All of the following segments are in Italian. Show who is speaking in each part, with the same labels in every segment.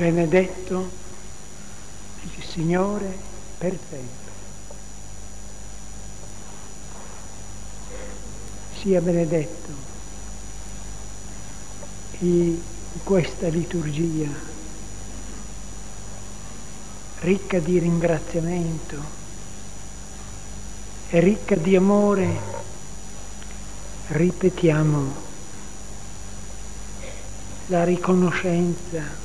Speaker 1: benedetto il Signore per sempre. Sia benedetto in questa liturgia ricca di ringraziamento e ricca di amore. Ripetiamo la riconoscenza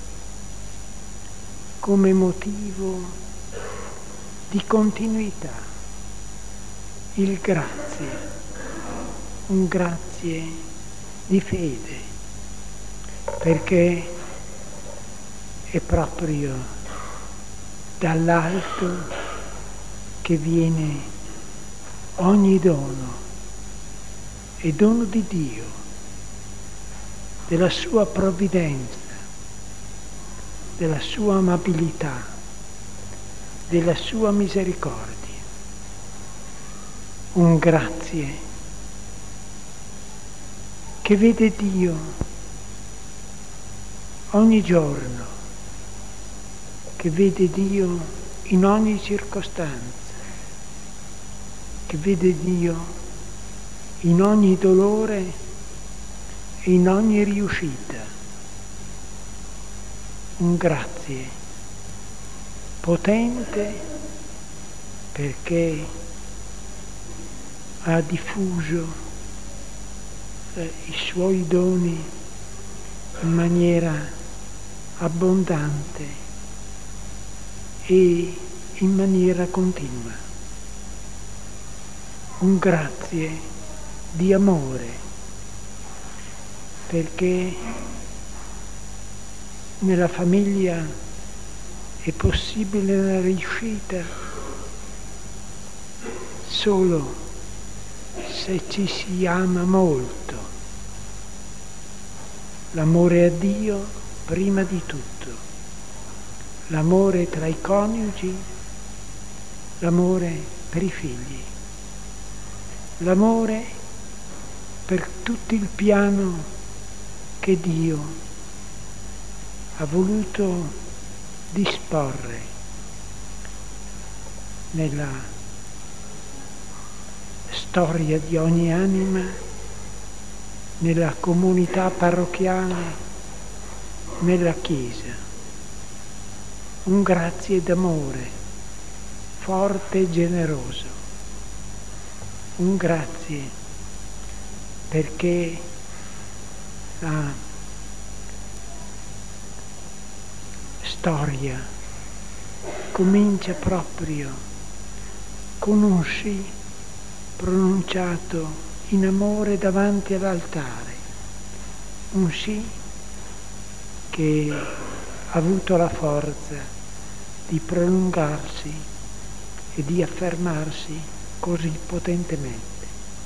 Speaker 1: come motivo di continuità, il grazie, un grazie di fede, perché è proprio dall'alto che viene ogni dono, è dono di Dio, della sua provvidenza, della sua amabilità, della sua misericordia. Un grazie che vede Dio ogni giorno, che vede Dio in ogni circostanza, che vede Dio in ogni dolore e in ogni riuscita. Un grazie potente perché ha diffuso i suoi doni in maniera abbondante e in maniera continua. Un grazie di amore perché nella famiglia è possibile la riuscita solo se ci si ama molto. L'amore a Dio prima di tutto, l'amore tra i coniugi, l'amore per i figli, l'amore per tutto il piano che Dio ha voluto disporre nella storia di ogni anima, nella comunità parrocchiale, nella Chiesa. Un grazie d'amore forte e generoso. Un grazie perché la storia comincia proprio con un sì pronunciato in amore davanti all'altare, un sì che ha avuto la forza di prolungarsi e di affermarsi così potentemente.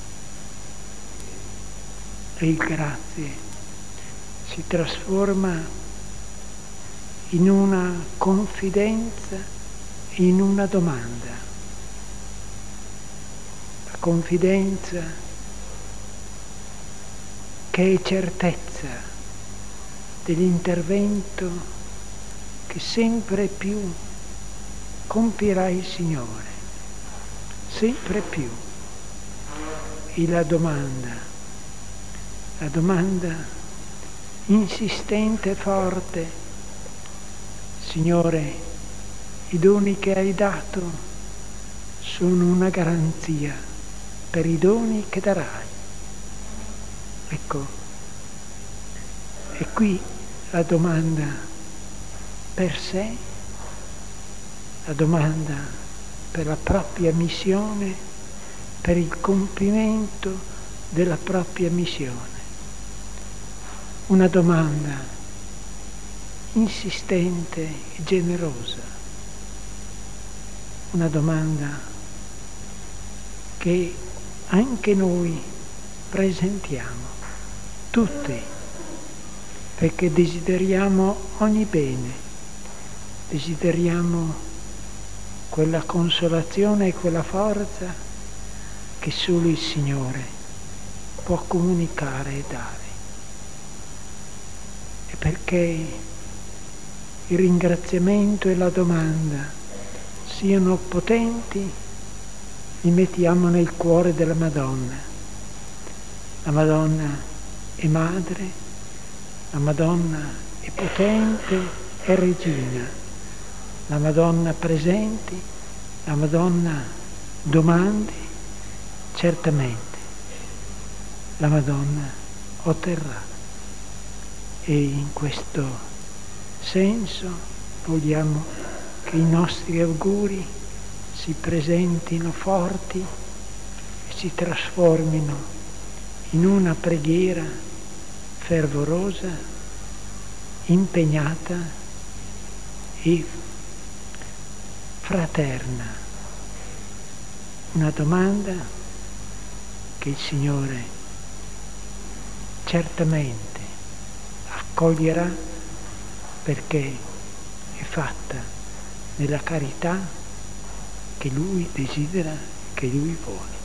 Speaker 1: E il grazie si trasforma in una confidenza, in una domanda. La confidenza che è certezza dell'intervento che sempre più compirà il Signore, sempre più. E la domanda insistente e forte: Signore, i doni che hai dato sono una garanzia per i doni che darai. Ecco, e qui la domanda per sé, la domanda per la propria missione, per il compimento della propria missione. Una domanda insistente e generosa, una domanda che anche noi presentiamo, tutti, perché desideriamo ogni bene, desideriamo quella consolazione e quella forza che solo il Signore può comunicare e dare. E perché il ringraziamento e la domanda siano potenti, li mettiamo nel cuore della Madonna. La Madonna è madre, la Madonna è potente e regina, la Madonna presenti, la Madonna domandi, certamente la Madonna otterrà. E in questo senso vogliamo che i nostri auguri si presentino forti e si trasformino in una preghiera fervorosa, impegnata e fraterna. Una domanda che il Signore certamente accoglierà, perché è fatta nella carità che Lui desidera, che Lui vuole.